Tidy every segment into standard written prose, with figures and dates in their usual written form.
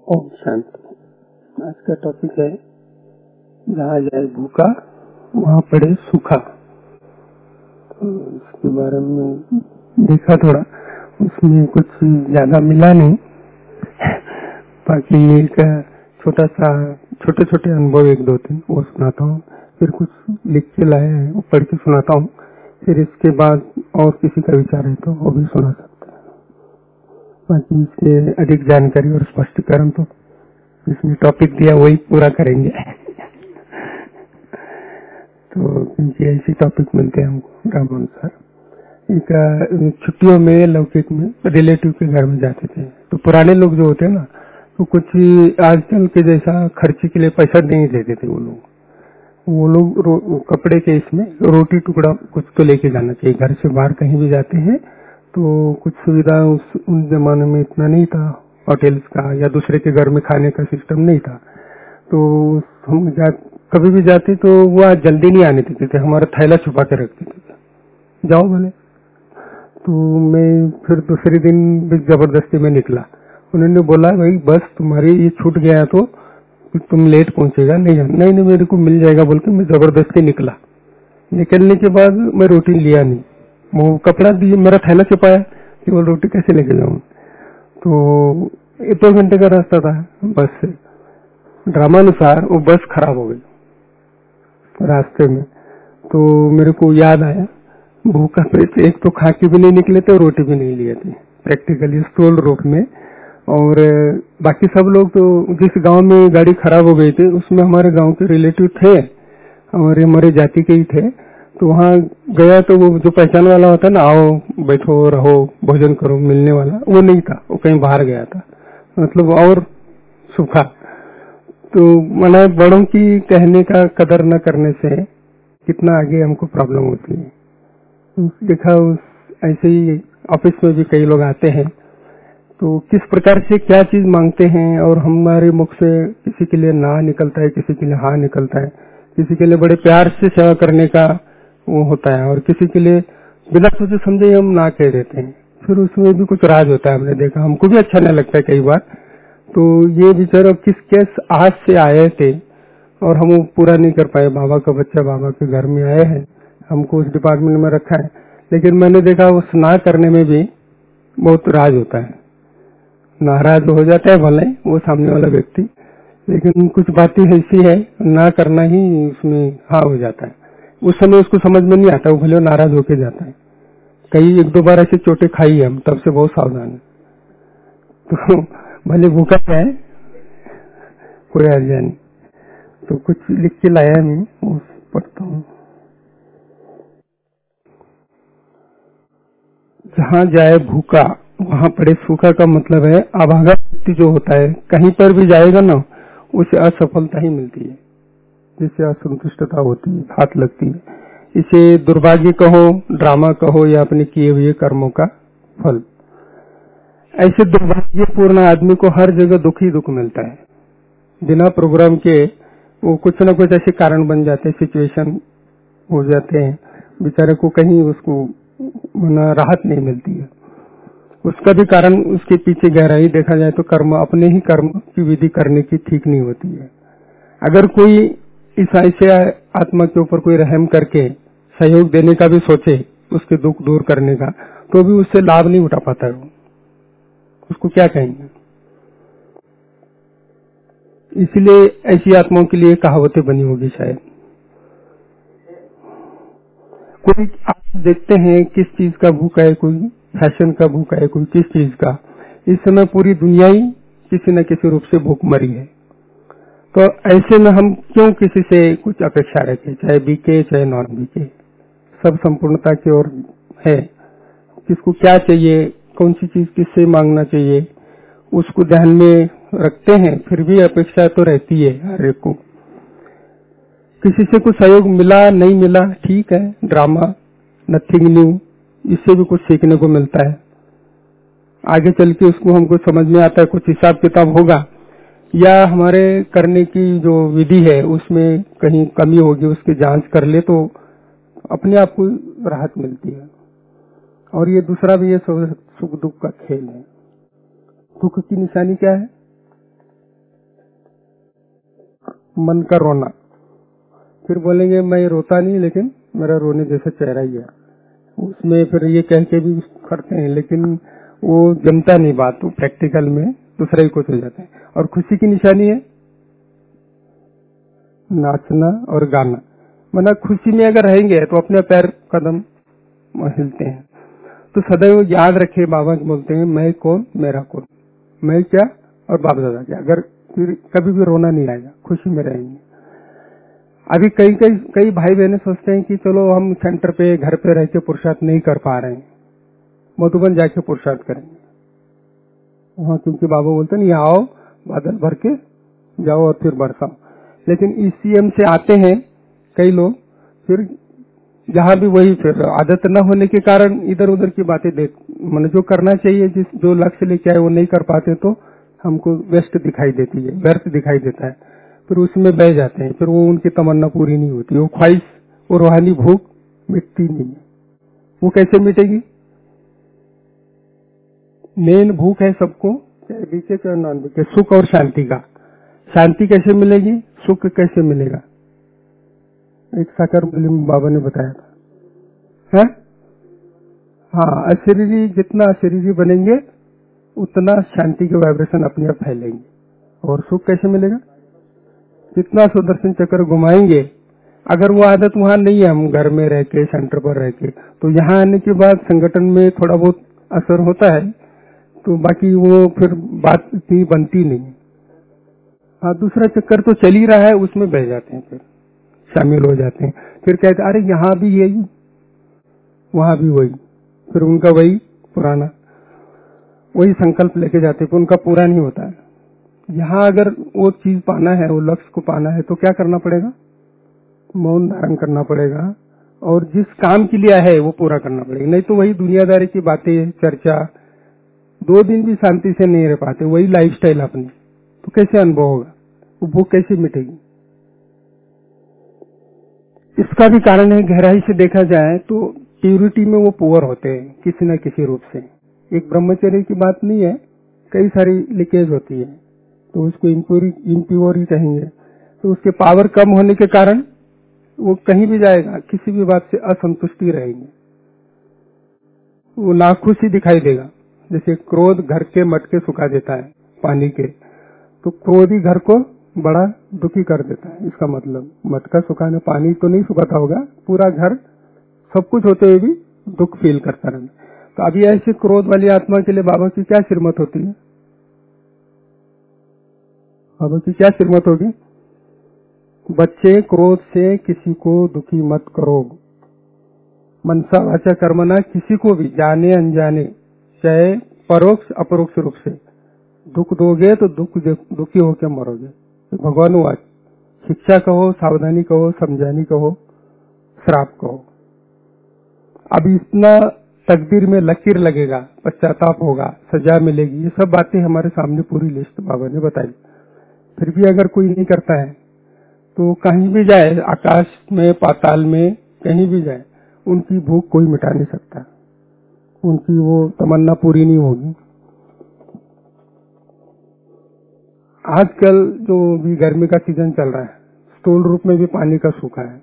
ओम शांति। आज का टॉपिक है जहाँ जाए भूखा वहाँ पड़े सूखा। तो इसके बारे में देखा थोड़ा, उसमें कुछ ज्यादा मिला नहीं, बाकी एक छोटे छोटे अनुभव एक दो तीन वो सुनाता हूँ, फिर कुछ लिख के लाए हैं वो पढ़ के सुनाता हूँ, फिर इसके बाद और किसी का विचार है तो वो भी सुना सकते हैं। बाकी इससे अधिक जानकारी और स्पष्टीकरण तो इसमें टॉपिक दिया वही पूरा करेंगे। तो क्योंकि ऐसे टॉपिक मिलते हैं हमको रामानुसार। एक छुट्टियों में लौकिक में रिलेटिव के घर में जाते थे, तो पुराने लोग जो होते हैं ना, तो कुछ आजकल के जैसा खर्चे के लिए पैसा नहीं देते थे। वो लोग कपड़े के इसमें रोटी टुकड़ा कुछ तो लेके जाना चाहिए। घर से बाहर कहीं भी जाते हैं तो कुछ सुविधा उन जमाने में इतना नहीं था, होटल्स का या दूसरे के घर में खाने का सिस्टम नहीं था। तो हम कभी भी जाते तो वो आज जल्दी नहीं आने देते थे, हमारा थैला छुपा के रखते थे, जाओ बोले। तो मैं फिर दूसरे दिन भी जबरदस्ती में निकला। उन्होंने बोला भाई बस तुम्हारी ये छूट गया तो तुम लेट पहुंचेगा, नहीं मेरे को मिल जाएगा बोल के मैं जबरदस्ती निकला। निकलने के बाद मैं रोटी लिया नहीं, वो कपड़ा दिए, मेरा थैला छुपाया कि वो रोटी कैसे लेके जाऊं। तो 1-2 घंटे का रास्ता था बस से। ड्रामानुसार वो बस खराब हो गई रास्ते में। तो मेरे को याद आया भूखा पेट, एक तो खा के भी नहीं निकले थे और रोटी भी नहीं लिए थे प्रैक्टिकली स्टोल रोड में। और बाकी सब लोग तो जिस गांव में गाड़ी खराब हो गई थी उसमें हमारे गांव के रिलेटिव थे और हमारे जाति के ही थे। तो वहां गया तो वो जो पहचान वाला होता है ना, आओ बैठो रहो भोजन करो मिलने वाला, वो नहीं था, वो कहीं बाहर गया था, मतलब और सूखा। तो मैंने बड़ों की कहने का कदर न करने से कितना आगे हमको प्रॉब्लम होती है। देखा ऐसे ही ऑफिस में भी कई लोग आते हैं तो किस प्रकार से क्या चीज मांगते हैं, और हमारे मुख से किसी के लिए ना निकलता है, किसी के लिए हाँ निकलता है, किसी के लिए बड़े प्यार से सेवा करने का वो होता है और किसी के लिए बिना सोचे समझे हम ना कह देते हैं। फिर उसमें भी कुछ राज होता है, हमने देखा, हमको भी अच्छा नहीं लगता है कई बार। तो ये बेचारा किस आज से आए थे और हम वो पूरा नहीं कर पाए। बाबा का बच्चा बाबा के घर में आए हैं, हमको उस डिपार्टमेंट में रखा है, लेकिन मैंने देखा उस ना करने में भी बहुत राज होता है। नाराज हो जाता है भले वो सामने वाला व्यक्ति, लेकिन कुछ बातें ऐसी है ना करना ही उसमें हाँ हो जाता है। उस समय उसको समझ में नहीं आता, वो भले नाराज होके जाता है। कई 1-2 बार ऐसे चोटें खाई है, हम तब से बहुत सावधान है। तो भले भूखा है कोई अर्जा नहीं। तो कुछ लिख के लाया मैं, वो पढ़ता हूँ। जहाँ जाए भूखा वहाँ पड़े सूखा का मतलब है अभागा व्यक्ति जो होता है कहीं पर भी जाएगा ना, उसे असफलता ही मिलती है, जिससे असंतुष्टता होती है, हाथ लगती है। इसे दुर्भाग्य कहो, ड्रामा कहो या अपने किए हुए कर्मों का फल। ऐसे दुर्भाग्यपूर्ण आदमी को हर जगह दुख ही दुख मिलता है। बिना प्रोग्राम के वो कुछ न कुछ ऐसे कारण बन जाते हैं, सिचुएशन हो जाते हैं, बेचारे को कहीं उसको राहत नहीं मिलती है। उसका भी कारण उसके पीछे गहराई देखा जाए तो कर्म, अपने ही कर्म की विधि करने की ठीक नहीं होती है। अगर कोई इस ऐसे आत्मा के ऊपर कोई रहम करके सहयोग देने का भी सोचे, उसके दुख दूर करने का, तो भी उससे लाभ नहीं उठा पाता है। उसको क्या कहेंगे। इसलिए ऐसी आत्माओं के लिए कहावतें बनी होगी शायद। कोई आप देखते हैं किस चीज का भूखा है, कोई फैशन का भूखा है, कोई किस चीज का। इस समय पूरी दुनिया ही किसी न किसी रूप से भूख मरी है। तो ऐसे में हम क्यों किसी से कुछ अपेक्षा रखें, चाहे बीके चाहे नॉन बीके, सब संपूर्णता की ओर है। किसको क्या चाहिए, कौन सी चीज किससे मांगना चाहिए, उसको ध्यान में रखते हैं। फिर भी अपेक्षा तो रहती है हर एक को। किसी से कुछ सहयोग मिला नहीं मिला ठीक है, ड्रामा, नथिंग न्यू, इससे भी कुछ सीखने को मिलता है। आगे चल के उसको हमको समझ में आता है, कुछ हिसाब किताब होगा या हमारे करने की जो विधि है उसमें कहीं कमी होगी, उसकी जांच कर ले तो अपने आप को राहत मिलती है। और ये दूसरा भी ये सुख दुख का खेल है। दुख की निशानी क्या है, मन का रोना। फिर बोलेंगे मैं रोता नहीं लेकिन मेरा रोने जैसा चेहरा ही है। उसमें फिर ये कह के भी करते हैं लेकिन वो जमता नहीं बात, वो प्रैक्टिकल में दूसरा ही कुछ हो जाता है। और खुशी की निशानी है नाचना और गाना। मतलब खुशी में अगर रहेंगे तो अपने पैर कदम हिलते हैं। तो सदैव याद रखे, बाबा बोलते हैं मैं कौन मेरा कौन, मैं क्या और बाप दादा क्या। अगर फिर कभी भी रोना नहीं आएगा, खुशी में रहेंगे। अभी कई भाई बहने सोचते हैं कि चलो हम सेंटर पे घर पे रह के पुरुषार्थ नहीं कर पा रहे हैं, मधुबन जाके पुरुषार्थ करेंगे वहां, क्योंकि बाबा बोलते हैं यहाँ आओ बादल भर के जाओ और फिर बरसाओ। लेकिन ईसीएम से आते हैं कई लोग, फिर जहां भी वही फिर आदत न होने के कारण इधर उधर की बातें देख, मतलब जो करना चाहिए जो लक्ष्य लेके आए वो नहीं कर पाते तो हमको वेस्ट दिखाई देती है, व्यर्थ दिखाई देता है। फिर उसमें बह जाते हैं, फिर वो उनकी तमन्ना पूरी नहीं होती, वो ख्वाहिश, वो रूहानी भूख मिटती नहीं है। वो कैसे मिटेगी? मेन भूख है सबको, चाहे बीके चाहे नॉन बीके, सुख और शांति का। शांति कैसे मिलेगी, सुख कैसे मिलेगा? एक साकार मूल्य में बाबा ने बताया था है? हाँ, अशरीरी जितना अशरीरी बनेंगे उतना शांति के वाइब्रेशन अपने आप फैलेंगे। और सुख कैसे मिलेगा? जितना सुदर्शन चक्र घुमाएंगे, अगर वो आदत वहां नहीं है, हम घर में रह के सेंटर पर रह के, तो यहाँ आने के बाद संगठन में थोड़ा बहुत असर होता है, तो बाकी वो फिर बात इतनी बनती नहीं। हाँ, दूसरा चक्कर तो चल ही रहा है, उसमें बह जाते हैं, फिर शामिल हो जाते हैं। फिर कहते अरे यहाँ भी यही वहां भी वही, फिर उनका वही पुराना वही संकल्प लेके जाते, फिर उनका पूरा नहीं होता है। यहाँ अगर वो चीज पाना है, वो लक्ष्य को पाना है तो क्या करना पड़ेगा? मौन धारण करना पड़ेगा और जिस काम के लिए है वो पूरा करना पड़ेगा। नहीं तो वही दुनियादारी की बातें, चर्चा, 2 दिन भी शांति से नहीं रह पाते, वही लाइफस्टाइल अपनी, तो कैसे अनुभव होगा? वो भूख कैसे मिटेगी? इसका भी कारण है, गहराई से देखा जाए तो प्यूरिटी में वो पुअर होते हैं किसी न किसी रूप से। एक ब्रह्मचर्य की बात नहीं है, कई सारी लीकेज होती है तो उसको इम्प्योर ही कहेंगे। तो उसके पावर कम होने के कारण वो कहीं भी जाएगा, किसी भी बात से असंतुष्टि रहेंगे, वो नाखुशी दिखाई देगा। जैसे क्रोध घर के मटके सुखा देता है पानी के, तो क्रोध ही घर को बड़ा दुखी कर देता है। इसका मतलब मटका सुखाने, पानी तो नहीं सुखाता होगा, पूरा घर सब कुछ होते हुए भी दुख फील करता रहता। तो अभी ऐसी क्रोध वाली आत्मा के लिए बाबा की क्या श्रीमत होती है? बाबा की क्या श्रीमत होगी? बच्चे, क्रोध से किसी को दुखी मत करो, मनसा वाचा कर्मना, किसी को भी जाने अनजाने, चाहे परोक्ष अपरोक्ष रूप से दुख दोगे तो दुखी होकर मरोगे। भगवान वाच, शिक्षा कहो, सावधानी कहो, समझानी कहो, श्राप कहो। अब इतना तकदीर में लकीर लगेगा, पश्चाताप होगा, सजा मिलेगी, ये सब बातें हमारे सामने पूरी लिस्ट बाबा ने बताई। फिर भी अगर कोई नहीं करता है तो कहीं भी जाए, आकाश में, पाताल में, कहीं भी जाए, उनकी भूख कोई मिटा नहीं सकता, उनकी वो तमन्ना पूरी नहीं होगी। आजकल जो भी गर्मी का सीजन चल रहा है, स्थूल रूप में भी पानी का सूखा है।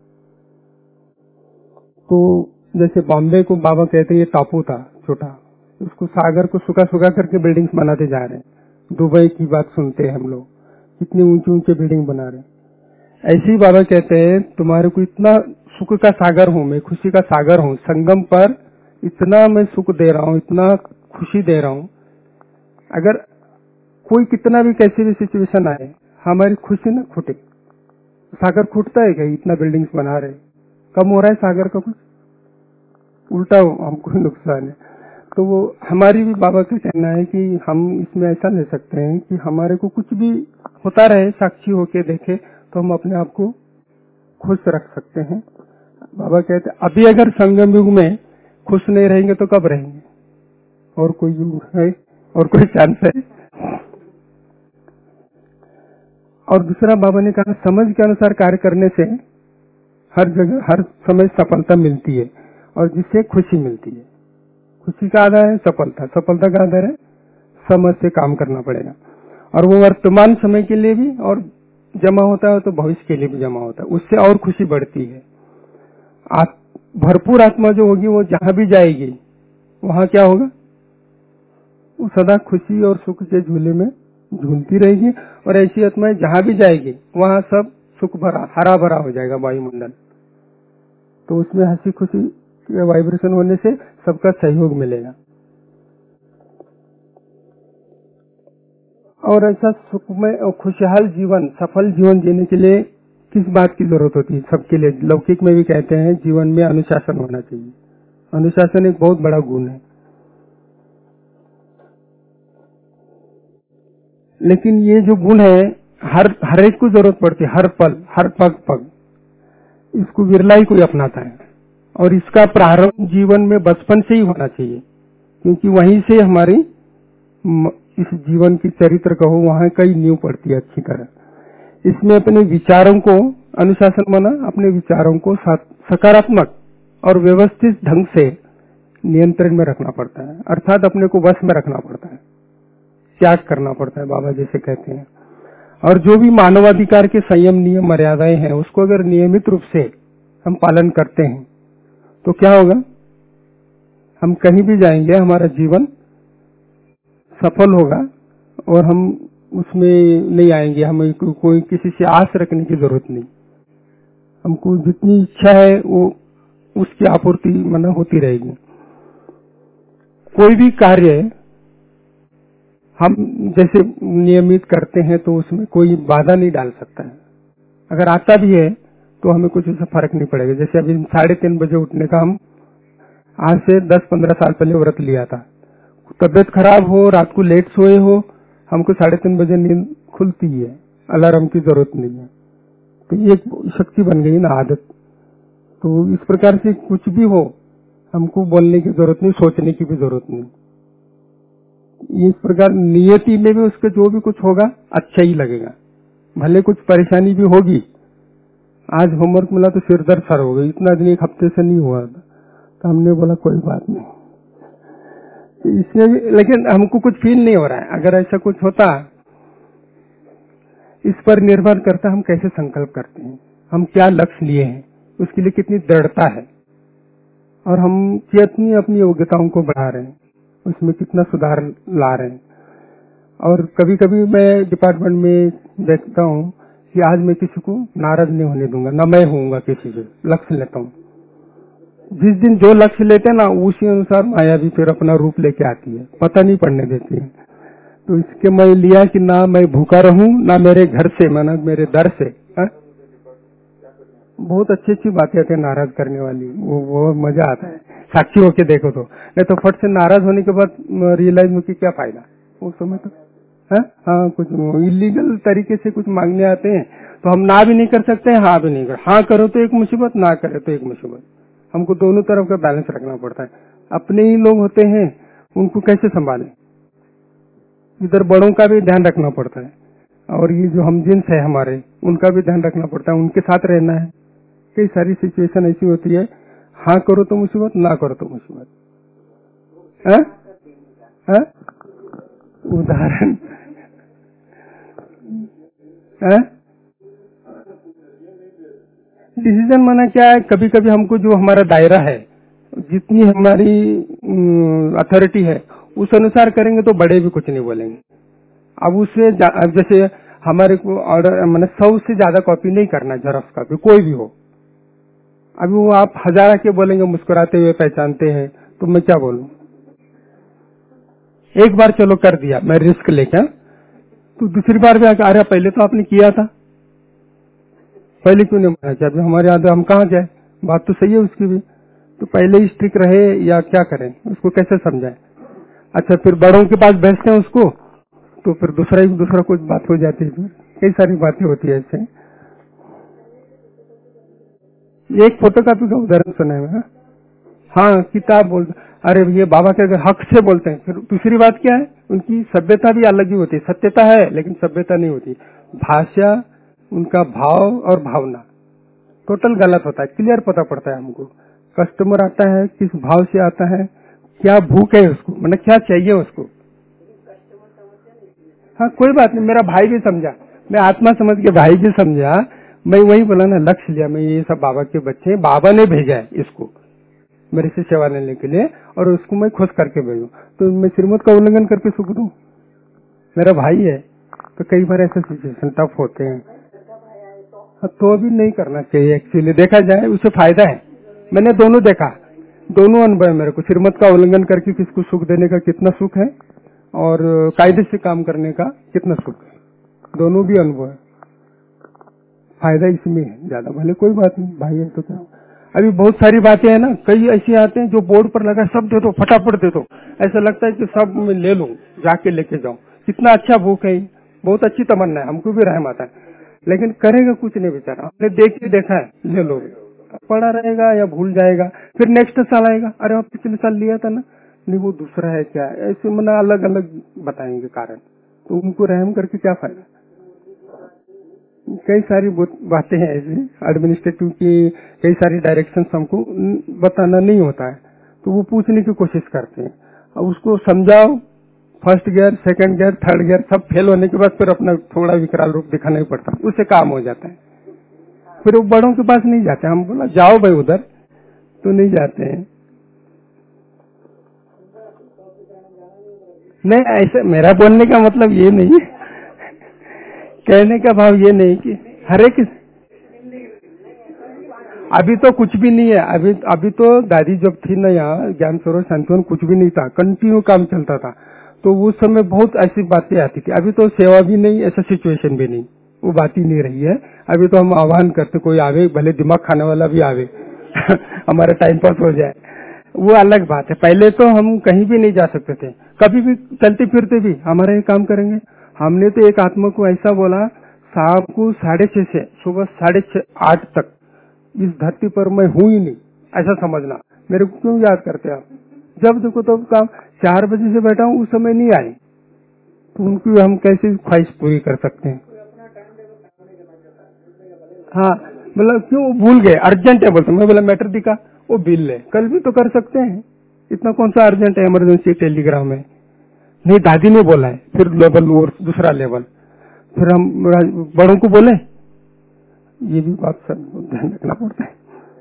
तो जैसे बॉम्बे को बाबा कहते हैं ये टापू था छोटा, उसको सागर को सुखा सुखा करके बिल्डिंग्स बनाते जा रहे हैं। दुबई की बात सुनते हैं हम लोग, कितनी ऊंची ऊंची बिल्डिंग बना रहे हैं। ऐसे ही बाबा कहते हैं तुम्हारे को इतना सुख का सागर हूं मैं, खुशी का सागर हूं, संगम पर इतना मैं सुख दे रहा हूं, इतना खुशी दे रहा हूं। अगर कोई कितना भी कैसी भी सिचुएशन आए, हमारी खुशी न खुटे। सागर खुटता है क्या? इतना बिल्डिंग्स बना रहे, कम हो रहा है सागर का कुछ? उल्टा हमको नुकसान है। तो वो हमारी भी बाबा का कहना है कि हम इसमें ऐसा ले सकते हैं कि हमारे को कुछ भी होता रहे, साक्षी होके देखे तो हम अपने आप को खुश रख सकते हैं। बाबा कहते हैं अभी अगर संगम युग में खुश नहीं रहेंगे तो कब रहेंगे? और कोई युग है और कोई चांस है? और दूसरा बाबा ने कहा समझ के अनुसार कार्य करने से हर जगह हर समय सफलता मिलती है और जिससे खुशी मिलती है। खुशी का आधार है सफलता, सफलता का आधार है समझ से काम करना पड़ेगा। और वो वर्तमान समय के लिए भी और जमा होता है तो भविष्य के लिए भी जमा होता है, उससे और खुशी बढ़ती है। भरपूर आत्मा जो होगी वो जहां भी जाएगी वहां क्या होगा, वो सदा खुशी और सुख के झूले में झूलती रहेगी। और ऐसी आत्माएं जहां भी जाएगी वहां सब सुख भरा हरा भरा हो जाएगा वायुमंडल। तो उसमें हंसी खुशी के वाइब्रेशन होने से सबका सहयोग मिलेगा। और ऐसा सुखमय और खुशहाल जीवन, सफल जीवन जीने के लिए किस बात की जरूरत होती है? सबके लिए। लौकिक में भी कहते हैं जीवन में अनुशासन होना चाहिए। अनुशासन एक बहुत बड़ा गुण है, लेकिन ये जो गुण है हर एक को जरूरत पड़ती है, हर पल, हर पग पग। इसको विरला ही कोई अपनाता है। और इसका प्रारंभ जीवन में बचपन से ही होना चाहिए, क्योंकि वहीं से हमारी इस जीवन की चरित्र कहो वहां कई नींव पड़ती है अच्छी तरह। इसमें अपने विचारों को, अनुशासन माना अपने विचारों को सकारात्मक और व्यवस्थित ढंग से नियंत्रण में रखना पड़ता है, अर्थात अपने को वश में रखना पड़ता है, त्याग करना पड़ता है, बाबा जैसे कहते हैं। और जो भी मानवाधिकार के संयम नियम मर्यादाएं हैं उसको अगर नियमित रूप से हम पालन करते हैं तो क्या होगा, हम कहीं भी जाएंगे हमारा जीवन सफल होगा और हम उसमें नहीं आएंगे, हमें कोई किसी से आस रखने की जरूरत नहीं। हमको जितनी इच्छा है वो उसकी आपूर्ति मना होती रहेगी। कोई भी कार्य हम जैसे नियमित करते हैं तो उसमें कोई बाधा नहीं डाल सकता है। अगर आता भी है तो हमें कुछ उससे फर्क नहीं पड़ेगा। जैसे अभी 3:30 बजे उठने का हम आज से 10-15 साल पहले व्रत लिया था। तबियत खराब हो, रात को लेट सोए हो, हमको 3:30 बजे नींद खुलती है, अलार्म की जरूरत नहीं है। तो ये शक्ति बन गई ना, आदत। तो इस प्रकार से कुछ भी हो हमको बोलने की जरूरत नहीं, सोचने की भी जरूरत नहीं। इस प्रकार नियति में भी उसके जो भी कुछ होगा अच्छा ही लगेगा, भले कुछ परेशानी भी होगी। आज होमवर्क मिला तो सिर दर्द सर हो गई, इतना दिन एक हफ्ते से नहीं हुआ था, तो हमने बोला कोई बात नहीं। इसमें भी लेकिन हमको कुछ फील नहीं हो रहा है। अगर ऐसा कुछ होता, इस पर निर्भर करता हम कैसे संकल्प करते हैं, हम क्या लक्ष्य लिए हैं, उसके लिए कितनी दृढ़ता है और हम कितनी अपनी योग्यताओं को बढ़ा रहे हैं, उसमें कितना सुधार ला रहे हैं। और कभी कभी मैं डिपार्टमेंट में देखता हूँ कि आज मैं किसी को नाराज नहीं होने दूंगा, न मैं होऊंगा किसी से, लक्ष्य लेता हूँ। जिस दिन जो लक्ष्य लेते हैं ना उसी अनुसार माया भी फिर अपना रूप लेके आती है, पता नहीं पड़ने देती है। तो इसके मैं लिया कि ना मैं भूखा रहूं, ना मेरे घर से, माना मेरे दर से। बहुत अच्छी अच्छी बातें आती है नाराज करने वाली, वो मजा आता है साक्षी होके देखो तो। नहीं तो फट से नाराज होने के बाद रियलाइज में कि क्या फायदा उस समय तो। हाँ, कुछ इलीगल तरीके से कुछ मांगने आते हैं तो हम ना भी नहीं कर सकते हैं, हाँ भी नहीं कर। हाँ करो तो एक मुसीबत, ना करे तो एक मुसीबत। हमको दोनों तरफ का बैलेंस रखना पड़ता है। अपने ही लोग होते हैं, उनको कैसे संभालें, इधर बड़ों का भी ध्यान रखना पड़ता है और ये जो हम जिन्स है हमारे, उनका भी ध्यान रखना पड़ता है, उनके साथ रहना है। कई सारी सिचुएशन ऐसी होती है, हाँ करो तो मुसीबत, ना करो तो मुसीबत। उदाहरण डिसीजन माना क्या है, कभी कभी हमको जो हमारा दायरा है, जितनी हमारी अथॉरिटी है उस अनुसार करेंगे तो बड़े भी कुछ नहीं बोलेंगे। अब उससे जैसे हमारे को ऑर्डर मैंने 100 से ज्यादा कॉपी नहीं करना, जेरॉक्स कॉपी कोई भी हो। अभी वो आप 1000 के बोलेंगे मुस्कुराते हुए पहचानते हैं, तो मैं क्या बोलूं। एक बार चलो कर दिया मैं रिस्क लेकर, तो दूसरी बार भी अरे पहले तो आपने किया था, पहले क्यों नहीं माना? अभी हमारे यहाँ हम कहाँ जाए, बात तो सही है उसकी भी। तो पहले ही स्ट्रिक रहे या क्या करें, उसको कैसे समझाएं? अच्छा फिर बड़ों के पास भेजते हैं उसको, तो फिर दूसरा कुछ बात हो जाती है। कई सारी बातें होती है ऐसे। एक फोटोकॉपी का उदाहरण सुना है। हाँ किताब बोलते, अरे ये बाबा के अगर हक से बोलते हैं। फिर दूसरी बात क्या है, उनकी सभ्यता भी अलग ही होती है। सत्यता है लेकिन सभ्यता नहीं होती। भाषा, उनका भाव और भावना टोटल गलत होता है। क्लियर पता पड़ता है हमको कस्टमर आता है किस भाव से आता है, क्या भूख है उसको, मतलब क्या चाहिए उसको। हाँ कोई बात नहीं, मेरा भाई भी समझा, मैं आत्मा समझ के भाई भी समझा, मैं वही बोला ना, लक्ष्य लिया मैं, ये सब बाबा के बच्चे हैं, बाबा ने भेजा है इसको मेरे से सेवा लेने के लिए, और उसको मैं खुश करके भेजू, तो मैं श्रीमत का उल्लंघन करके सुख दूं? मेरा भाई है। तो कई बार ऐसे सिचुएशन टफ होते हैं, तो अभी नहीं करना चाहिए। एक्चुअली देखा जाए उससे फायदा है। मैंने दोनों देखा, दोनों अनुभव है मेरे को। श्रीमत का उल्लंघन करके किसको सुख देने का कितना सुख है, और कायदे से काम करने का कितना सुख है, दोनों भी अनुभव है। फायदा इसमें है ज्यादा, भले कोई बात नहीं, भाई है तो क्या। अभी बहुत सारी बातें हैं ना, कई ऐसी आते हैं जो बोर्ड पर लगा सब दे दो, फटाफट दे दो, ऐसा लगता है कि सब मैं ले लूं, जाके लेके जाऊं। कितना अच्छा भूख है, बहुत अच्छी तमन्ना है, हमको भी रहम आता है, लेकिन करेगा कुछ नहीं बेचारा। हमने देख के देखा है, ले लो, पड़ा रहेगा या भूल जाएगा, फिर नेक्स्ट साल आएगा, अरे आप पिछले साल लिया था ना, नहीं वो दूसरा है क्या, ऐसे मना अलग अलग बताएंगे कारण, तो उनको रहम करके क्या फायदा। कई सारी बातें हैं ऐसी एडमिनिस्ट्रेटिव की, कई सारी डायरेक्शन हमको बताना नहीं होता है, तो वो पूछने की कोशिश करते हैं, और उसको समझाओ, first gear, second gear, third gear सब फेल होने के बाद फिर अपना थोड़ा विकराल रूप दिखाना ही पड़ता है, उससे काम हो जाता है। फिर वो बड़ों के पास नहीं जाते, हम बोला जाओ भाई उधर, तो नहीं जाते हैं। नहीं, ऐसे मेरा बोलने का मतलब ये नहीं, कहने का भाव ये नहीं कि हर एक, अभी तो कुछ भी नहीं है। अभी तो दादी जब थी ना यहाँ ज्ञान सरोवर शांतिवन, कुछ भी नहीं था, कंटिन्यू काम चलता था, तो उस समय बहुत ऐसी बातें आती थी। अभी तो सेवा भी नहीं, ऐसा सिचुएशन भी नहीं, वो बात ही नहीं रही है। अभी तो हम आह्वान करते, कोई आवे, भले दिमाग खाने वाला भी आवे हमारा टाइम पास हो जाए, वो अलग बात है। पहले तो हम कहीं भी नहीं जा सकते थे, कभी भी चलते फिरते भी हमारा ये काम करेंगे। हमने तो एक आत्मा को ऐसा बोला, शाम को 6:30 से सुबह 7:30-8 तक इस धरती पर मैं हूं ही नहीं, ऐसा समझना। मेरे को क्यों याद करते आप, जब देखो तब काम, 4 बजे से बैठा हूं, उस समय नहीं आए, तो उनकी हम कैसे ख्वाहिश पूरी कर सकते हैं। हाँ, मतलब क्यों भूल गए, अर्जेंट है बोलते, मैं बोला मैटर दिखा, वो बिल ले, कल भी तो कर सकते हैं, इतना कौन सा अर्जेंट है, इमरजेंसी टेलीग्राम है। नहीं, दादी ने बोला है, फिर लेवल और दूसरा लेवल, फिर हम बड़ों को बोले, ये भी बात सब ध्यान रखना पड़ता है।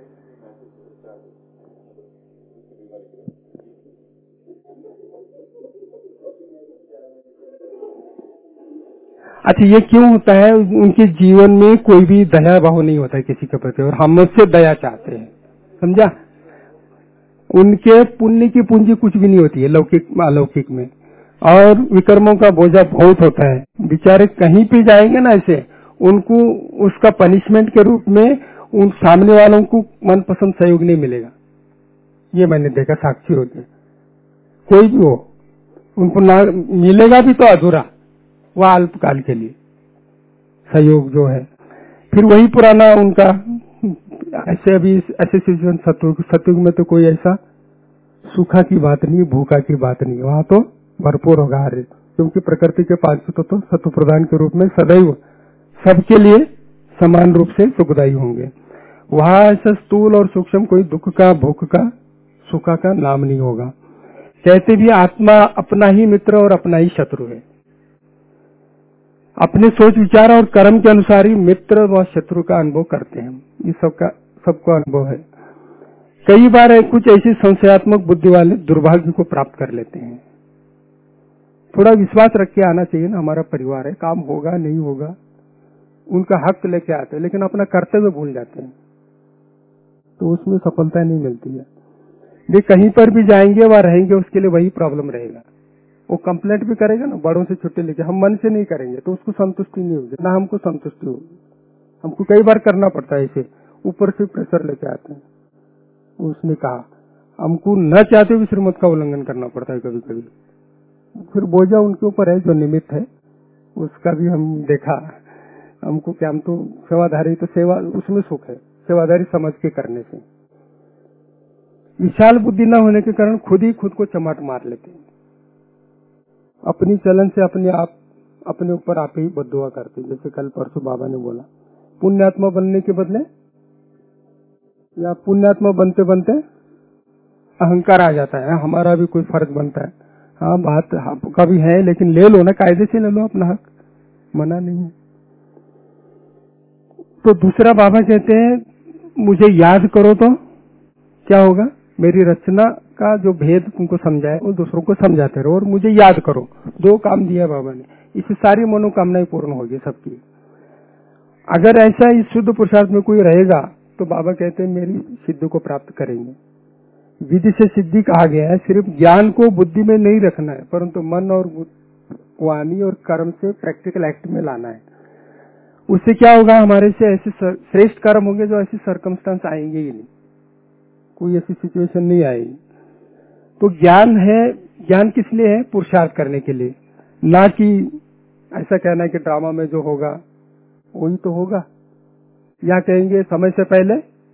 अच्छा, ये क्यों होता है, उनके जीवन में कोई भी दया भाव नहीं होता है किसी के प्रति, और हम उससे दया चाहते हैं, समझा। उनके पुण्य की पूंजी कुछ भी नहीं होती है लौकिक अलौकिक में, और विकर्मों का बोझा बहुत होता है। बेचारे कहीं भी जाएंगे ना, ऐसे उनको उसका पनिशमेंट के रूप में उन सामने वालों को मनपसंद सहयोग नहीं मिलेगा। ये मैंने देखा, साक्षी होते, कोई भी हो, उनको ना मिलेगा भी तो अधूरा, वह अल्पकाल के लिए सहयोग जो है। फिर वही पुराना उनका, ऐसे अभी ऐसे सिचुएशन सतयुग में तो कोई ऐसा सूखा की बात नहीं, भूखा की बात नहीं, वहां तो भरपूर होगा हर एक, क्योंकि प्रकृति के 5 तत्व सत्व प्रदान के रूप में सदैव सबके लिए समान रूप से सुखदायी होंगे। वहां ऐसा स्थूल और सूक्ष्म कोई दुख का, भूख का, सुखा का नाम नहीं होगा। कहते भी आत्मा अपना ही मित्र और अपना ही शत्रु है। अपने सोच विचार और कर्म के अनुसार ही मित्र व शत्रु का अनुभव करते हैं, ये सबको अनुभव है। कई बार कुछ ऐसी संशयात्मक बुद्धि वाले दुर्भाग्य को प्राप्त कर लेते हैं। थोड़ा विश्वास रख के आना चाहिए ना, हमारा परिवार है, काम होगा नहीं होगा, उनका हक लेके आते हैं, लेकिन अपना कर्तव्य भूल जाते हैं, तो उसमें सफलता नहीं मिलती है। वे कहीं पर भी जाएंगे, वहां रहेंगे, उसके लिए वही प्रॉब्लम रहेगा। वो कंप्लेंट भी करेगा ना, बड़ों से छुट्टी लेके, हम मन से नहीं करेंगे तो उसको संतुष्टि नहीं होगी, ना हमको संतुष्टि होगी। हमको कई बार करना पड़ता है, ऐसे ऊपर से प्रेशर लेके आते हैं। उसने कहा हमको न चाहते हुए श्रीमत का उल्लंघन करना पड़ता है कभी कभी, फिर बोझा उनके ऊपर है जो निमित्त है, उसका भी हम देखा। हमको क्या, हम तो सेवाधारी, तो सेवा उसमें सुख है, सेवाधारी समझ के करने से। विशाल बुद्धि न होने के कारण खुद ही खुद को चमाट मार लेते हैं, अपनी चलन से अपने आप अपने ऊपर आप ही बद्दुआ करते। जैसे कल परसों बाबा ने बोला, पुण्यात्मा बनने के बदले या पुण्यात्मा बनते बनते अहंकार आ जाता है, हमारा भी कोई फर्ज बनता है। हाँ, बात आपका भी है, लेकिन ले लो ना, कायदे से ले लो अपना हक, मना नहीं है। तो दूसरा बाबा कहते हैं मुझे याद करो तो क्या होगा, मेरी रचना का जो भेद तुमको समझाए वो दूसरों को समझाते रहो और मुझे याद करो। दो काम दिया बाबा ने, इससे सारी मनोकामनाएं पूर्ण होगी सबकी। अगर ऐसा इस शुद्ध पुरुषार्थ में कोई रहेगा तो बाबा कहते हैं मेरी सिद्धि को प्राप्त करेंगे। विधि से सिद्धि कहा गया है, सिर्फ ज्ञान को बुद्धि में नहीं रखना है, परंतु मन और वाणी और कर्म से प्रैक्टिकल एक्ट में लाना है। उससे क्या होगा, हमारे से ऐसे श्रेष्ठ कर्म होंगे जो ऐसी सर्कमस्टांस आएंगे ही नहीं, कोई ऐसी सिचुएशन नहीं आएगी। तो ज्ञान है, ज्ञान किस लिए है, पुरुषार्थ करने के लिए, ना कि ऐसा कहना है कि ड्रामा में जो होगा वही तो होगा, या कहेंगे समय से पहले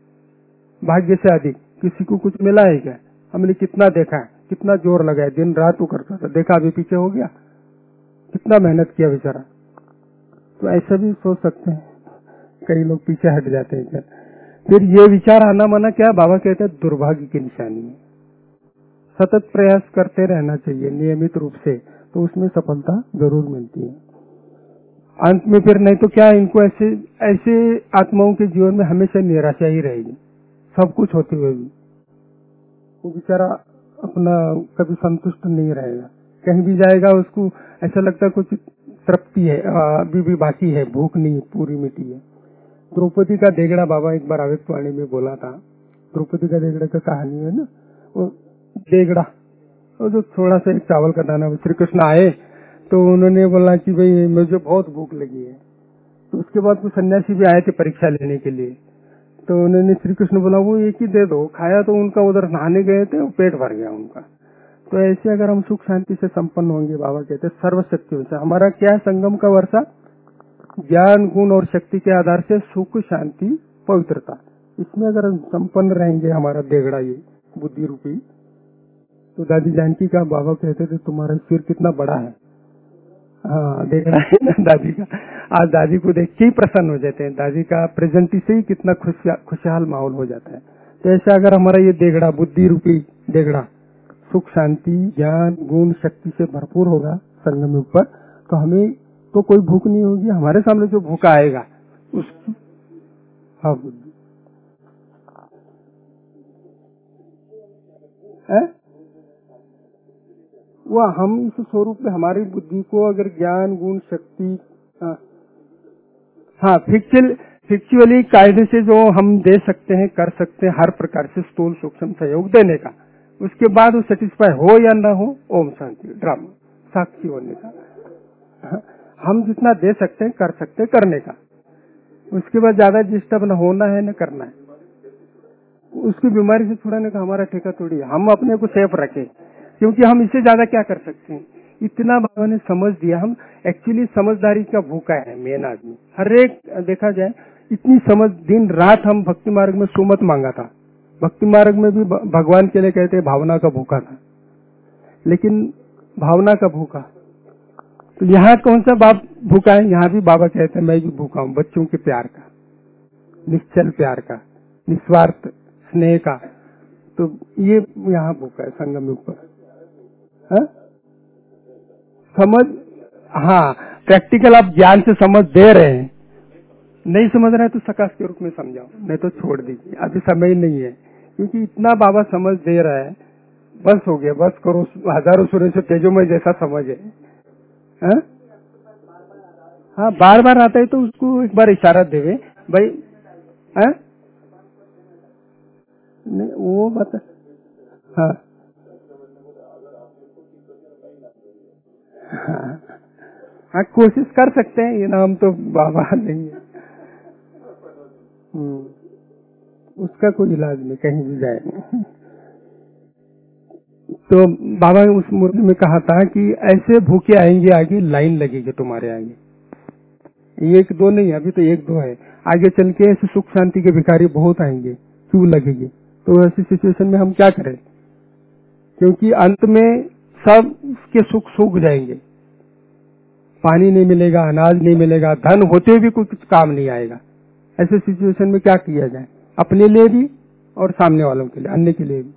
भाग्य से अधिक। किसी को कुछ मिला है क्या, हमने कितना देखा है, कितना जोर लगाया, दिन रात वो करता था, देखा अभी पीछे हो गया, कितना मेहनत किया बेचारा। तो ऐसा भी सोच सकते हैं, कई लोग पीछे हट जाते हैं क्या। फिर ये विचार आना माना क्या, बाबा कहते हैं दुर्भाग्य की निशानी है। सतत प्रयास करते रहना चाहिए नियमित रूप से, तो उसमें सफलता जरूर मिलती है। अंत में फिर नहीं तो क्या, इनको ऐसे आत्माओं के जीवन में हमेशा निराशा ही रहेगी, सब कुछ होते हुए भी वो बेचारा अपना कभी संतुष्ट नहीं रहेगा। कहीं भी जाएगा उसको ऐसा लगता है कुछ तृप्ति है, अभी भी बाकी है, भूख नहीं पूरी मिटी है। द्रौपदी का देगड़ा बाबा एक बार आवेशवाणी में बोला था। द्रौपदी का देगड़ा का कहानी है ना, वो देगड़ा, वो जो थोड़ा सा एक चावल का दाना, श्री कृष्ण आए तो उन्होंने बोला कि भाई मुझे बहुत भूख लगी है। तो उसके बाद कुछ सन्यासी भी आए थे परीक्षा लेने के लिए, तो उन्होंने श्री कृष्ण बोला वो एक ही दे दो, खाया तो उनका उधर नहाने गए थे, पेट भर गया उनका। तो ऐसे अगर हम सुख शांति से संपन्न होंगे, बाबा कहते हैं सर्वशक्ति से, हमारा क्या संगम का वर्षा, ज्ञान गुण और शक्ति के आधार से सुख शांति पवित्रता, इसमें अगर हम संपन्न रहेंगे, हमारा देगड़ा ये बुद्धि रूपी। तो दादी जानकी का बाबा कहते थे तुम्हारा सिर कितना बड़ा है, हाँ देगड़ा है ना दादी का। आज दादी को देख के ही प्रसन्न हो जाते हैं, दादी का प्रेजेंट से ही कितना खुशहाल माहौल हो जाता है। तो ऐसा अगर हमारा ये देगड़ा बुद्धि रूपी देगड़ा सुख शांति ज्ञान गुण शक्ति से भरपूर होगा संगम युग पर, तो हमें तो कोई भूख नहीं होगी। हमारे सामने जो भूखा आएगा उसकी हाँ बुद्धि है वह, हम इस स्वरूप में हमारी बुद्धि को अगर ज्ञान गुण शक्ति हाँ फिक्चुअली कायदे से जो हम दे सकते हैं कर सकते हैं, हर प्रकार से स्थूल सूक्ष्म सहयोग देने का, उसके बाद वो सेटिस्फाई हो या ना हो, ओम शांति ड्रामा साक्षी होने का, हम जितना दे सकते हैं कर सकते हैं करने का, उसके बाद ज्यादा डिस्टर्ब न होना है न करना है। उसकी बीमारी से छुड़ाने का हमारा ठेका थोड़ी है, हम अपने को सेफ रखें, क्योंकि हम इससे ज्यादा क्या कर सकते हैं। इतना बाबा ने समझ दिया, हम एक्चुअली समझदारी का भूखा है मेन आदमी, हर एक देखा जाए इतनी समझ, दिन रात हम भक्ति मार्ग में सुमत मांगा था, भक्ति मार्ग में भी भगवान के लिए कहते हैं भावना का भूखा था, लेकिन भावना का भूखा। तो यहाँ कौन सा बाप भूखा है, यहाँ भी बाबा कहते हैं मैं भी भूखा हूँ, बच्चों के प्यार का, निश्चल प्यार का, निस्वार्थ स्नेह का। तो ये यहाँ भूखा है संगम युग पर। समझ, हाँ प्रैक्टिकल आप ज्ञान से समझ दे रहे हैं, नहीं समझ रहे हैं तो सकाश के रूप में समझाओ, नहीं तो छोड़ दीजिए, अभी समय नहीं है, क्योंकि इतना बाबा समझ दे रहा है, बस हो गया, बस करो, हजारों सूर्य से तेजो में जैसा समझ है। हाँ बार बार आता है तो उसको एक बार इशारा देवे भाई, नहीं वो बता, हाँ हाँ कोशिश कर सकते हैं, ये नाम तो बाबा नहीं है, उसका कोई इलाज नहीं, कहीं भी जाए। तो बाबा ने उस मुर्दे में कहा था कि ऐसे भूखे आएंगे आगे, लाइन लगेगी तुम्हारे आगे, एक दो नहीं, अभी तो एक दो है, आगे चल के ऐसे सुख शांति के भिखारी बहुत आएंगे, क्यों लगेगी। तो ऐसी सिचुएशन में हम क्या करें, क्योंकि अंत में सब के सुख सूख जाएंगे, पानी नहीं मिलेगा, अनाज नहीं मिलेगा, धन होते हुए भी कुछ काम नहीं आएगा। ऐसे सिचुएशन में क्या किया जाए, अपने लिए भी और सामने वालों के लिए, अन्य के लिए भी।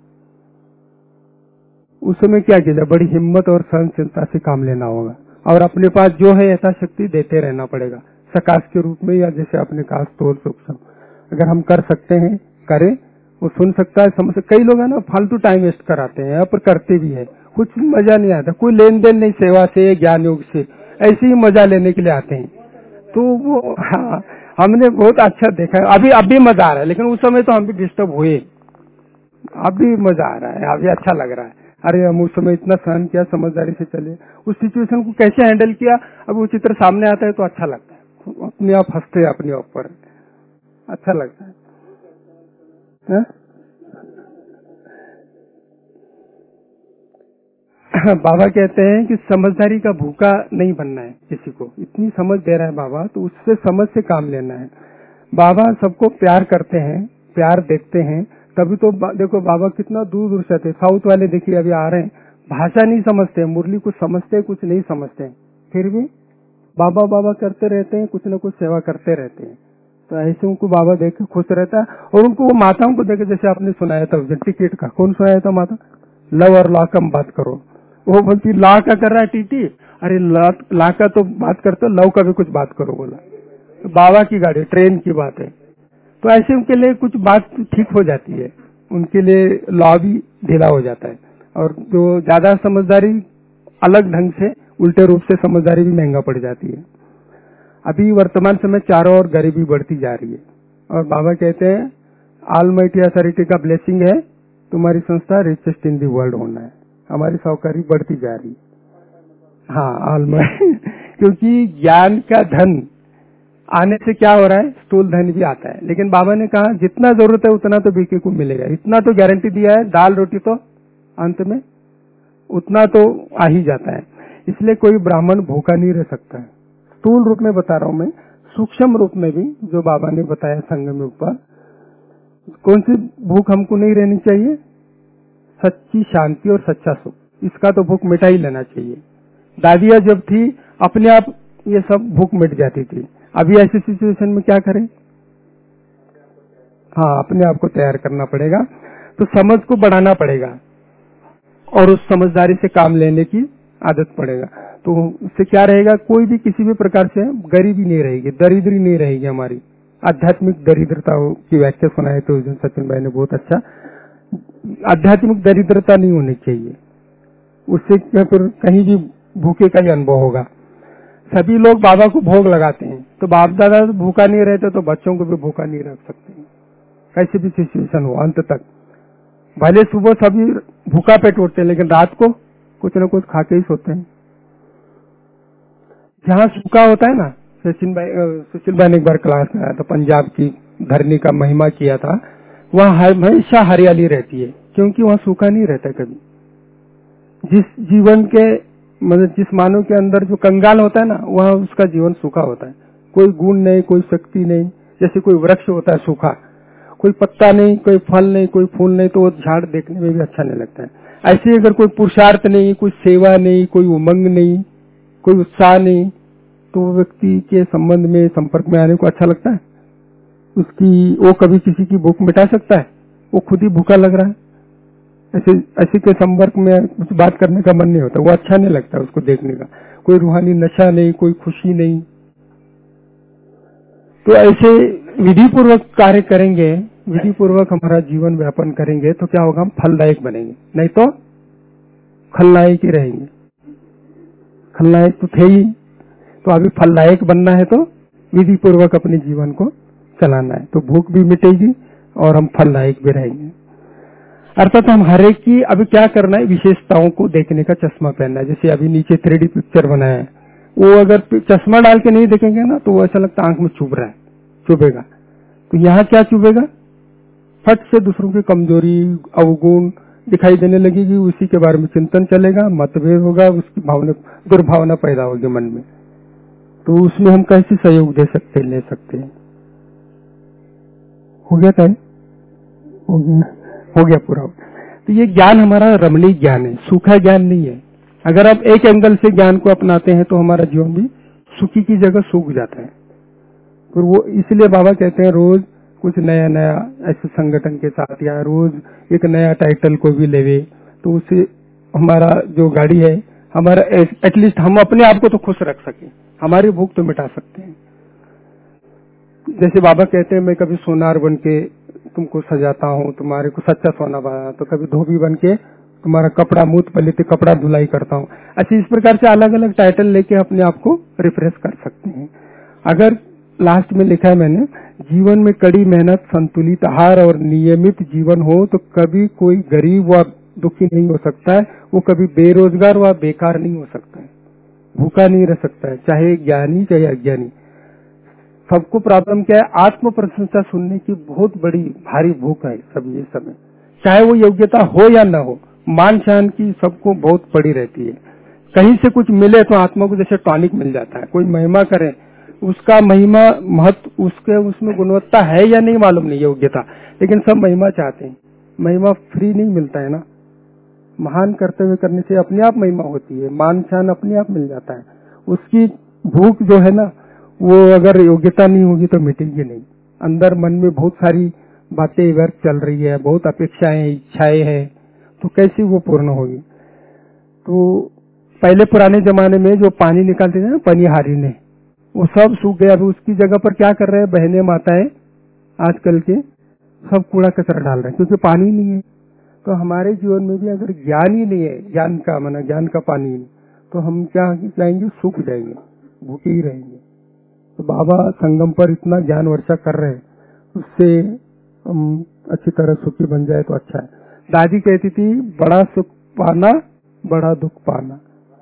उस समय क्या किया जाए, बड़ी हिम्मत और सहनशीलता से काम लेना होगा, और अपने पास जो है यथाशक्ति देते रहना पड़ेगा, सकाश के रूप में, या जैसे आपने कहा स्थूल सूक्ष्म, अगर हम कर सकते हैं करें, वो सुन सकता है समझ। कई लोग है ना फालतू टाइम वेस्ट कराते हैं, यहाँ पर करते भी है, कुछ मजा नहीं आता, कोई लेन देन नहीं सेवा से ज्ञान योग से, ऐसे ही मजा लेने के लिए आते हैं। तो वो हाँ, हमने बहुत अच्छा देखा है। अभी मजा आ रहा है, लेकिन उस समय तो हम भी डिस्टर्ब हुए। अभी मजा आ रहा है, अभी अच्छा लग रहा है। अरे हम उस समय इतना सहन किया, समझदारी से चले, उस सिचुएशन को कैसे हैंडल किया, अब वो चित्र सामने आता है तो अच्छा लगता है, अपने आप हंसते हैं अपने ऊपर, अच्छा लगता है। बाबा कहते हैं कि समझदारी का भूखा नहीं बनना है किसी को, इतनी समझ दे रहा है बाबा तो उससे समझ से काम लेना है। बाबा सबको प्यार करते हैं, प्यार देखते हैं, तभी तो देखो बाबा कितना दूर दूर से थे। साउथ वाले देखिए अभी आ रहे हैं, भाषा नहीं समझते, मुरली कुछ समझते कुछ नहीं समझते, फिर भी बाबा बाबा करते रहते हैं, कुछ न कुछ सेवा करते रहते हैं। तो ऐसे उनको बाबा देख के खुश रहता है। और उनको वो माताओं को देखे, जैसे आपने सुनाया था टिकट का, कौन सुनाया था माता, लव और लॉ कम बात करो, वो बोलती लॉ का कर रहा है टीटी, अरे लॉ का तो बात करते, लव का भी कुछ बात करो बोला। तो बाबा की गाड़ी ट्रेन की बात है, तो ऐसे उनके लिए कुछ बात ठीक हो जाती है, उनके लिए लॉ भी ढीला हो जाता है। और जो ज्यादा समझदारी अलग ढंग से उल्टे रूप से समझदारी भी महंगा पड़ जाती है। अभी वर्तमान समय चारों ओर गरीबी बढ़ती जा रही है, और बाबा कहते हैं ऑलमाइटी अथॉरिटी का ब्लेसिंग है, तुम्हारी संस्था रिचेस्ट इन दी वर्ल्ड होना है। हमारी साहूकारी बढ़ती जा रही है। हाँ ऑलमाइटी क्योंकि ज्ञान का धन आने से क्या हो रहा है, स्थूल धन भी आता है, लेकिन बाबा ने कहा जितना जरूरत है उतना तो बीके को मिलेगा, इतना तो गारंटी दिया है, दाल रोटी तो अंत में उतना तो आ ही जाता है। इसलिए कोई ब्राह्मण भूखा नहीं रह सकता है। स्थूल रूप में बता रहा हूं मैं, सूक्ष्म रूप में भी जो बाबा ने बताया संग में ऊपर, कौन सी भूख हमको नहीं रहनी चाहिए, सच्ची शांति और सच्चा सुख, इसका तो भूख मिटा ही लेना चाहिए। दादियां जब थी अपने आप ये सब भूख मिट जाती थी, अभी ऐसी सिचुएशन में क्या करें, हाँ अपने आप को तैयार करना पड़ेगा, तो समझ को बढ़ाना पड़ेगा और उस समझदारी से काम लेने की आदत पड़ेगा। तो उससे क्या रहेगा, कोई भी किसी भी प्रकार से गरीबी नहीं रहेगी, दरिद्री नहीं रहेगी। हमारी आध्यात्मिक दरिद्रता की व्याख्या सुनाए तो सचिन भाई ने बहुत अच्छा, आध्यात्मिक दरिद्रता नहीं होनी चाहिए, उससे फिर कहीं भी भूखे का ही अनुभव होगा। सभी लोग बाबा को भोग लगाते हैं, तो बाप दादा भूखा नहीं रहते तो बच्चों को भी भूखा नहीं रख सकते, कैसी भी सिचुएशन हो। अंत तक भले सुबह सभी भूखा पेट उठते हैं, लेकिन रात को कुछ न कुछ खा के ही सोते हैं। जहाँ सूखा होता है ना, सुशील भाई ने एक बार क्लास में आया था, पंजाब की धरनी का महिमा किया था, वहाँ हमेशा हरियाली रहती है, क्योंकि वहाँ सूखा नहीं रहता कभी। जिस जीवन के मतलब जिस मानव के अंदर जो कंगाल होता है ना, वहाँ उसका जीवन सूखा होता है, कोई गुण नहीं, कोई शक्ति नहीं। जैसे कोई वृक्ष होता है सूखा, कोई पत्ता नहीं, कोई फल नहीं, कोई फूल नहीं, तो वो झाड़ देखने में भी अच्छा नहीं लगता है। ऐसे अगर कोई पुरुषार्थ नहीं, कोई सेवा नहीं, कोई उमंग नहीं, कोई उत्साह नहीं, तो वो व्यक्ति के संबंध में संपर्क में आने को अच्छा लगता है, वो कभी किसी की भूख मिटा सकता है, वो खुद ही भूखा लग रहा है, ऐसे के संपर्क में कुछ बात करने का मन नहीं होता, वो अच्छा नहीं लगता उसको देखने का, कोई रूहानी नशा नहीं, कोई खुशी नहीं। तो ऐसे विधि पूर्वक कार्य करेंगे, विधि पूर्वक हमारा जीवन व्यापन करेंगे तो क्या होगा, हम फलदायक बनेंगे, नहीं तो खलनायक ही रहेंगे। खलनायक तो थे ही, तो अभी फलदायक बनना है तो विधि पूर्वक अपने जीवन को चलाना है, तो भूख भी मिटेगी और हम फलदायक भी रहेंगे। अर्थात हम हर एक की अभी क्या करना है, विशेषताओं को देखने का चश्मा पहनना है। जैसे अभी नीचे 3D पिक्चर बनाया है, वो अगर चश्मा डाल के नहीं देखेंगे ना तो वो ऐसा लगता आंख में चुभ रहा है, चुभेगा। तो यहाँ क्या चुभेगा, फट से दूसरों की कमजोरी अवगुण दिखाई देने लगेगी, उसी के बारे में चिंतन चलेगा, मतभेद होगा, उसकी भावना दुर्भावना पैदा होगी मन में। तो उसमें हम कैसे सहयोग दे सकते ले सकते हैं। हो गया टाइम, हो गया पूरा। तो ये ज्ञान हमारा रमणीय ज्ञान है, सूखा ज्ञान नहीं है। अगर आप एक एंगल से ज्ञान को अपनाते हैं तो हमारा जीवन भी सुखी की जगह सूख जाता है। तो वो इसलिए बाबा कहते हैं रोज कुछ नया नया ऐसे संगठन के साथ या रोज एक नया टाइटल को भी लेवे, तो उससे हमारा जो गाड़ी है, हमारा एटलीस्ट हम अपने आप को तो खुश रख सके, हमारी भूख तो मिटा सकते हैं। जैसे बाबा कहते हैं मैं कभी सोनार बन के तुमको सजाता हूँ, तुम्हारे को सच्चा सोना बना, तो कभी धोबी बन के तुम्हारा कपड़ा मूत पलित कपड़ा धुलाई करता हूँ। अच्छा, इस प्रकार से अलग अलग टाइटल लेके अपने आप को रिफ्रेश कर सकते हैं। अगर लास्ट में लिखा है मैंने, जीवन में कड़ी मेहनत, संतुलित आहार और नियमित जीवन हो तो कभी कोई गरीब व दुखी नहीं हो सकता है, वो कभी बेरोजगार व बेकार नहीं हो सकता है, भूखा नहीं रह सकता है, चाहे ज्ञानी चाहे अज्ञानी। सबको प्रॉब्लम क्या है, आत्म प्रशंसा सुनने की बहुत बड़ी भारी भूख है सब ये समय, चाहे वो योग्यता हो या न हो, मान शान की सबको बहुत पड़ी रहती है। कहीं से कुछ मिले तो आत्मा को जैसे टॉनिक मिल जाता है, कोई महिमा करे उसका महिमा महत्व उसके उसमें गुणवत्ता है या नहीं मालूम नहीं, योग्यता, लेकिन सब महिमा चाहते हैं। महिमा फ्री नहीं मिलता है ना, महान कर्तव्य करने से अपने आप महिमा होती है, मान शान अपने आप मिल जाता है। उसकी भूख जो है ना, वो अगर योग्यता नहीं होगी तो मिटेगी नहीं। अंदर मन में बहुत सारी बातें व्यर्थ चल रही है, बहुत अपेक्षाएं इच्छाएं हैं, तो कैसे वो पूर्ण होगी। तो पहले पुराने जमाने में जो पानी निकालते थे ना पनिहारी ने, वो सब सूख गया। अभी उसकी जगह पर क्या कर रहे हैं बहनें माताएं आजकल के, सब कूड़ा कचरा डाल रहे हैं क्योंकि पानी नहीं है। तो हमारे जीवन में भी अगर ज्ञान ही नहीं है, ज्ञान का माना ज्ञान का पानी नहीं, तो हम क्या जाएंगे, सूख जाएंगे, भूखे ही रहेंगे। तो बाबा संगम पर इतना ज्ञान वर्षा कर रहे हैं, उससे हम अच्छी तरह सुखी बन जाए तो अच्छा है। दादी कहती थी बड़ा सुख पाना बड़ा दुख पाना।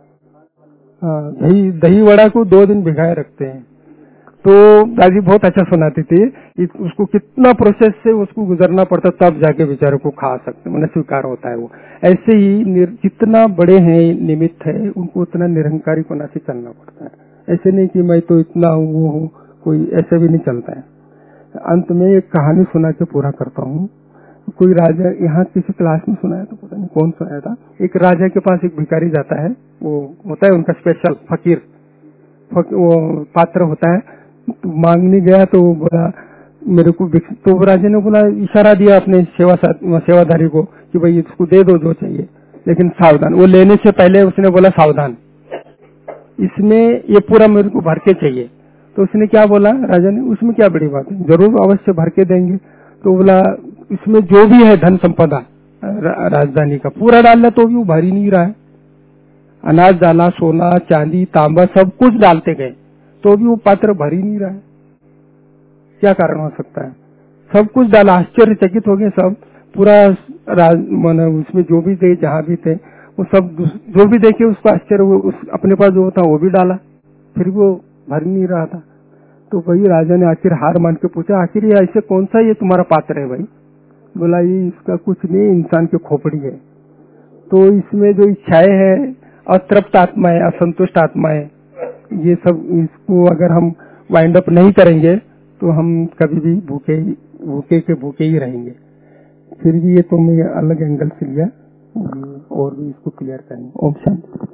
दही वड़ा को 2 दिन भिगाए रखते हैं। तो दादी बहुत अच्छा सुनाती थी, उसको कितना प्रोसेस से उसको गुजरना पड़ता तब जाके बेचारे को खा सकते, मतलब स्वीकार होता है वो। ऐसे ही जितना बड़े हैं निमित्त है, उनको उतना निरंकारी कोना से चलना पड़ता है। ऐसे नहीं कि मैं तो इतना हूँ वो हूँ, कोई ऐसे भी नहीं चलता है। अंत में एक कहानी सुना के पूरा करता हूँ। कोई राजा, यहाँ किसी क्लास में सुनाया तो पता नहीं कौन सुनाया था, एक राजा के पास एक भिखारी जाता है, वो होता है उनका स्पेशल फकीर, वो पात्र होता है। तो मांगने गया तो बोला मेरे को, तो राजा ने बोला, इशारा दिया अपने सेवाधारी को कि भाई इसको दे दो जो चाहिए, लेकिन सावधान। वो लेने से पहले उसने बोला सावधान, इसमें ये पूरा मेरे को भर के चाहिए। तो उसने क्या बोला राजा ने, उसमें क्या बड़ी बात है, जरूर अवश्य भर के देंगे। तो बोला इसमें जो भी है धन संपदा राजधानी का पूरा डालना, तो भी वो भर ही नहीं रहा है। अनाज डाला, सोना चांदी तांबा सब कुछ डालते गए, तो भी वो पात्र भर ही नहीं रहा है। क्या कारण हो सकता है? सब कुछ डाला, आश्चर्यचकित हो गए सब, पूरा माना उसमें जो भी थे जहां भी थे वो सब जो भी देखे उसको आश्चर्य, वो अपने पास जो था वो भी डाला, फिर वो भर नहीं रहा था। तो वही राजा ने आखिर हार मान के पूछा, आखिर ये ऐसे कौन सा ये तुम्हारा पात्र है भाई? बोला ये इसका कुछ नहीं, इंसान की खोपड़ी है। तो इसमें जो इच्छाएं हैं, अतृप्त आत्मा है, असंतुष्ट आत्मा है, ये सब, इसको अगर हम वाइंड अप नहीं करेंगे तो हम कभी भी भूखे ही रहेंगे। फिर भी ये तो मैं अलग एंगल से लिया और भी इसको क्लियर करेंगे। ओम शांति।